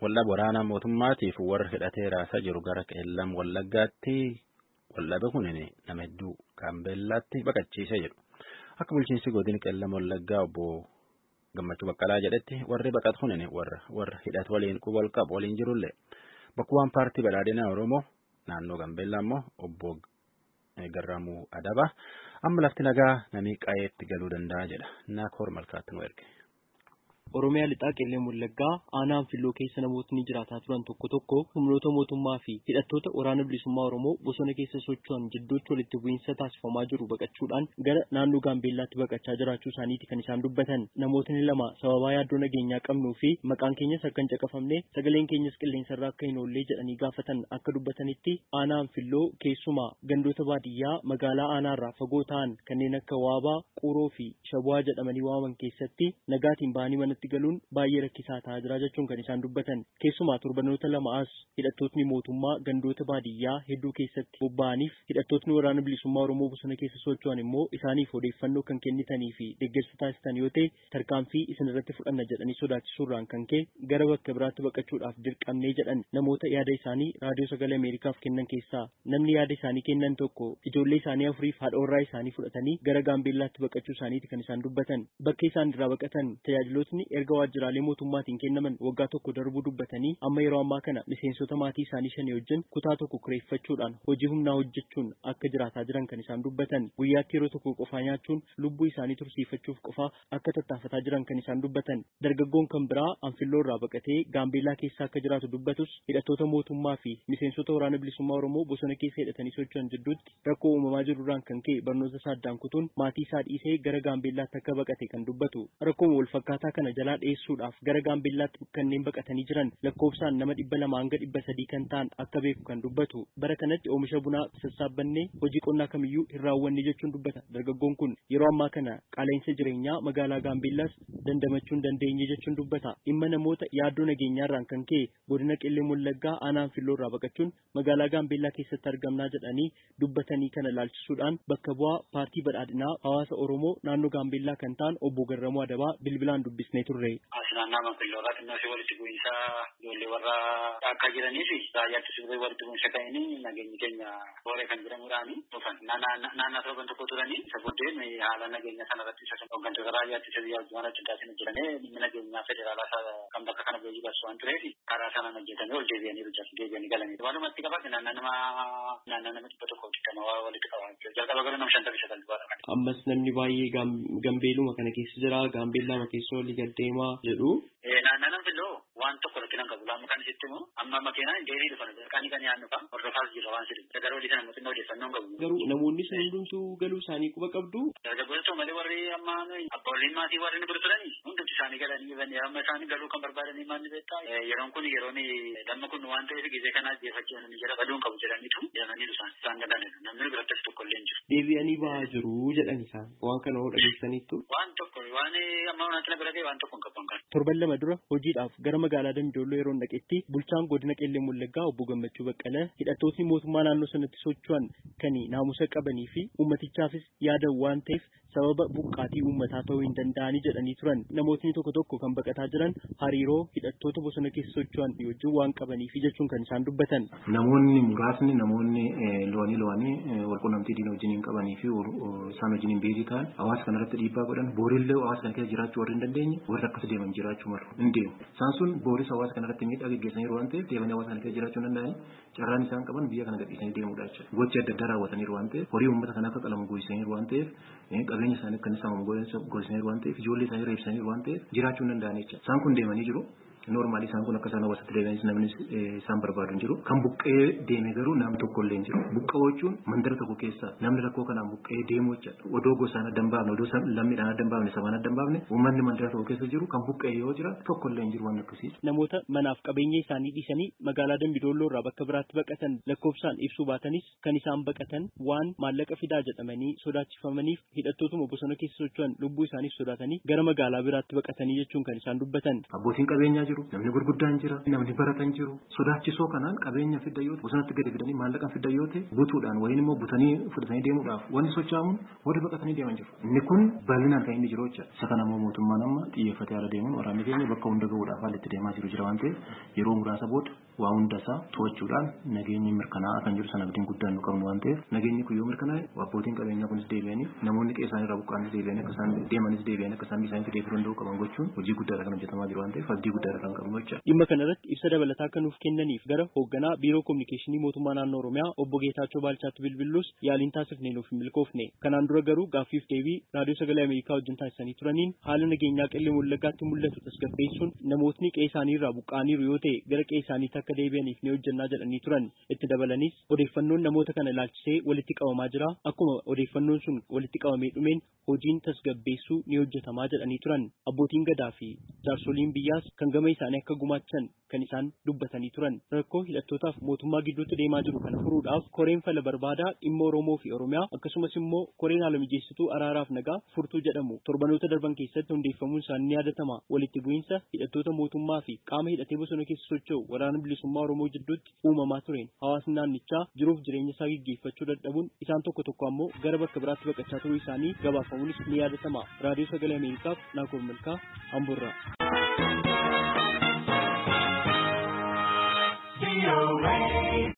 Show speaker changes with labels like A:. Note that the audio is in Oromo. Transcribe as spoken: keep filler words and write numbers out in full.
A: walla waraana mootummaatiif warra hidhatee raasaa jiru gara qeellam wallaggaatti wallabe kunini nama hedduu gaambeellaatti baqachiise jedhu. Akka bulchiinsi godina qeellam wallaggaa obbo Gammachuu Baqqalaa jedhetti warri baqatu kunini warra warra hidhatu waliin qubal qabu waliin jirullee bakkuwwan paartii badhaadhinaa Oromoo naannoo Gaambeellaa immoo obbo Garramuu Adaba amma lafti nagaa namii qayeetti galuu danda'a jedha. Naakoor Malkaatti nu erge.
B: Oromiyaa lixaa qeellam wallaggaa aanaan filloo keessa namootni jiraataa turan tokko tokko humnoota mootummaa fi hidhattoota waraana bilisummaa Oromoo bosona keessa socho'an jidduutti walitti bu'iinsa taasifamaa jiru baqachuudhaan gara naannoo Gaambeellaatti baqachaa jiraachuu isaaniiti kan isaan dubbatan. Namootni lama sababaa yaaddoo nageenyaa qabnuu fi maqaan keenyas akka hin caqafamne sagaleen keenyas qilleensarraa akka hin oollee jedhanii gaafatan akka dubbatanitti aanaan filloo keessumaa gandoota baadiyyaa magaalaa aanaarraa fagoo ta'an kanneen akka Waabaa, Quroo fi Shabu'aa jedhamanii waamaman keessatti nagaatiin ba'anii mana galuun baay'ee rakkisaa ta'aa jira jechuun kan isaan dubbatan. Keessumaa torbanoota lama as hidhattootni mootummaa gandoota baadiyyaa hedduu keessatti bobba'aniif hidhattootni waraana bilisummaa Oromoo bosona keessa socho'an immoo isaaniif odeeffannoo kan kennitanii fi deeggarsa taasisan yoo ta'e tarkaanfii isin irratti fudhanna jedhanii sodaachisuurraan kan ka'e gara bakka biraatti baqachuudhaaf dirqamnee jedhan. Namoota yaada isaanii raadiyoo sagalee Ameerikaaf kennan keessaa namni yaada isaanii kennan tokko ijoollee isaanii afuriif haadha warraa isaanii fudhatanii gara Gaambeellaatti baqachuu isaaniiti kan isaan dubbatan. Bakka isaan irraa baqatan tajaajilootni erga waajjiraalee mootummaatiin kennaman waggaa tokko darbuu dubbatanii amma yeroo ammaa kana miseensota maatii isaanii shanii wajjin kutaa tokko kireeffachuudhaan hojii humnaa hojjechuun akka jiraataa jiran kan isaan dubbatan. Guyyaatti yeroo tokko qofaa nyaachuun lubbuu isaanii tursiifachuuf qofaa akka tattaafataa jiran kan isaan dubbatan. Dargaggoon kan biraa Anfilloo irraa baqatee Gaambeellaa keessa akka jiraatu dubbatus hidhattoota mootummaa fi miseensota waraana bilisummaa Oromoo bosona keessa hidhatanii socho'an jidduutti rakkoo uumamaa jiruurraan kan ka'e barnoota isaa addaan kutuun maatii isaa dhiisee gara Gaambeellaatti akka baqate kan dubbatu. Rakkoo wal fakkaataa kana jalaa dhiyeessuudhaaf gara Gaambeellaatti kanneen baqatanii jiran lakkoofsaan nama dhibba lama hanga dhibba sadii kan ta'an akka beeku kan dubbatu. Bara kanatti oomisha bunaa sassaabbannee hojii qonnaa kamiyyuu hin raawwanne jechuun dubbata. Dargaggoon kun yeroo ammaa kana qaala'insa jireenyaa magaalaa Gaambeellaas dandamachuu hin dandeenye jechuun dubbata. Dhimma namoota yaaddoo nageenyaarraan kan ka'e godina qeellam wallaggaa aanaan filloo irraa baqachuun magaalaa Gaambeellaa keessatti argamnaa jedhanii dubbatanii kana ilaalchisuudhaan bakka bu'aa paartii badhaadhinaa hawaasa Oromoo naannoo Gaambeellaa kan ta'an obbo Garramuu Adabaa bilbilaan dubbisnee turre.
C: Naannoo Anfilloo irratti walitti bu'iinsa ijoollee warra akka jiranii fi raayyaatti sirrii walitti bu'iinsa ta'anii nageenyi keenya booree kan jedhamuudhaani dhufan. Naannoo torban tokko turanii isa booddeen haala nageenya sanarratti isa hooggantoota raayyaatti sirrii wajjin addaatiin hojjetame dhimmi nageenyaa federaalaa kan bakka kana beekuu barsu waan tureef karaa sanaan hojjetame ol deebi'anii hojjetan deebi'anii galanii. Walumatti qabate naannoo nama naannoo nama dhibba tokko hojjetama walitti qaban. Jalqaba gara nama shantama isa salphaadha.
B: Ammas namni baay'ee Gaambeelluma kana keessa jira Gaambeellaa keessa walii galteemaa jedhu.
C: Naannoo Anfilloo waan tokko irratti nan qabu. Laammu kan isitti immoo amma makiinaan deebii dhufan qaanii kan yaadnu fa'a hordofaas jirra waan sidhu. Garuu olii sana mootummaa odeeffannoo hin qabu.
B: Garuu namoonni sun hundumtuu galuu isaanii quba qabdu.
C: Dargaggoota malee warri amma abbootiin maatii warri ni birturanii hundumti isaanii galanii amma isaanii galuu kan barbaadanii maal ni beektaa. Yeroon kun yeroon damma kun waan ta'eef gizee kanaa jeeffachuun ni jira baduu hin qabu jedhaniitu jedhanii dhufan isaan galanidha. Namni birattis tokko illee hin jiru.
B: Deebi'anii ba'aa jiru jedhan isaan waan kana hoo dhageessaniittu.
C: Waan tokko waan amma wanti na bira ga'e waan tokko hin qaban kan.
B: Torban lama dura hojiidhaaf gara magaalaa Dambidolloo yeroo dhaqetti bulchaan godina qeellam wallaggaa obbo Gammachuu Baqqalaa hidhattootni mootummaa naannoo sanatti socho'an kan naamusa qabanii fi ummatichaafis yaadan waan ta'eef sababa buqqaatii uummataa ta'uu hin danda'anii jedhanii turan. Namootni tokko tokko kan baqataa jiran hariiroo hidhattoota bosona keessa socho'an wajjin waan qabaniif jechuun kan isaan dubbatan.
D: Namoonni muraasni namoonni loonii loonii walqunnamtii diina wajjin hin qabanii fi isaan wajjin hin beekii ta'an hawaasa kanarratti dhiibbaa godhan boorillee hawaasa kana keessa jiraachuu warri hin dandeenye warri akkas deeman jiraachuu malu hin deemu. Isaan sun booris hawaasa kanarratti miidhaa gaggeessaniiru waan ta'eef deemanii hawaasa kana keessa jiraachuu hin danda'anii carraan isaan qaban biyya kana gadhiisanii deemuudha jechuudha. Gochi adda addaa raawwataniiru waan ta'eef horii uummata kanaa akka qalamu goosisaniiru waan ta'eef qabeenya isaanii akka inni saamamu goosisaniiru waan ta'eef ijoollee isaanii reebsaniiru waan ta'eef jiraachuu hin danda'anii jechuudha. Isaan kun deemanii jiru. Normaali isaan kun akka isaan hawaasatti deebi'anis namni isaan barbaadu hin jiru. Kan buqqee deeme garuu nam tokko illee hin jiru. Buqqa'oo jechuun mandara tokko keessa namni rakkoo kanaan buqqee deemu jechuudha. Odoo gosaan adda hin baafne odoo lammiidhaan adda hin baafne sabaan adda hin baafne uummanni mandara tokko keessa jiru kan buqqee yoo jira tokko illee hin jiru waan akkasii.
B: Namoota manaaf qabeenya isaanii dhiisanii magaalaa Dambidolloo irraa bakka biraatti baqatan lakkoofsaan ibsuu baatanis kan isaan baqatan waan maallaqa fidaa jedhamanii sodaachifamaniif hidhattootuma bosona keessa socho'an lubbuu isaaniif sodaatanii gara magaalaa biraatti baqatanii jechuun kan isaan dubbatan.
D: Abbootiin qabeenyaa jiru, namni gurguddaan jira, namni baratan jiru. Sodaachisoo kanaan qabeenya fidda yoo ta'e bosonatti gadi fidanii maallaqaan fidda yoo ta'e butuudhaan wayin immoo butanii fudhatanii deemuudhaaf wanti socho'amuun warri baqatanii deeman jiru. Inni kun bal'inaan kan inni jiru jecha. Isa kana immoo mootummaan amma xiyyeeffatee haala deemuun waraanni keenya bakka hunda gahuudhaaf haala itti deemaa jiru jira waan ta'eef yeroo muraasa booda waa hunda isaa to'achuudhaan nageenyi mirkanaa'aa kan jiru sana abdiin guddaan nu qabnu waan ta'eef nageenyi kun yoo mirkanaa'e abbootiin qabeenyaa kunis deebi'anii namoonni qe'ee isaanii irraa buqqa'anis deebi'anii akka isaan deemanis deebi'anii akka isaan isaanitti deebi'uu danda'u qaban gochuun hojii guddaadha kan hojjetamaa jiru waan ta'eef abdii guddaadha kan qabnu jecha.
B: Dhimma kanarratti ibsa dabalataa kan nuuf kennaniif gara hoogganaa biiroo kominikeeshinii mootummaa naannoo Oromiyaa obbo Geetaachoo Baalchaatti bilbiluus yaaliin taasifnee nuuf hin milkoofne. Kanaan dura garuu gaaffiif deebii raadiyoo sagalee Ameerikaa wajjin taasisanii turaniin haala nageenyaa qellem wallaggaatti mul'atu tasgabbeessuun namootni qe'ee isaanii irraa buqqa'aniiru yoo ta'e gara qe'ee isaaniitti akka deebi'aniif ni hojjannaa jedhanii turan. Itti dabalanis odeeffannoon namoota kana ilaalchisee walitti qabamaa jira. Akkuma odeeffannoon sun walitti qabamee dhumeen hojiin tasgabbeessuu ni hojjetamaa jedhanii turan. Abbootiin gadaa fi jaarsoliin biyyaas kan gama isaanii akka gumaachan kan isaan dubbatanii turan. Rakkoo hidhattootaaf mootummaa gidduutti deemaa jiru kana furuudhaaf koreen fala barbaadaa dhimma Oromoo fi Oromiyaa akkasumas immoo koreen haala mijeessituu araaraaf nagaa furtuu jedhamu torbanoota darban keessatti hundeeffamuun isaanii ni yaadatama. Walitti bu'iinsa hidhattoota mootummaa fi qaama hidhatee bosona keessa socho'u waraana bilisummaa Oromoo jidduutti uumamaa tureen hawaasni naannichaa jiruuf jireenya isaa gaggeeffachuu dadhabuun isaan tokko tokko ammoo gara bakka biraatti baqachaa turuu isaanii gabaafamuunis ni yaadatama. Raadiyoo Sagalee Ameerikaaf Naakoor Malkaa Amboorraa.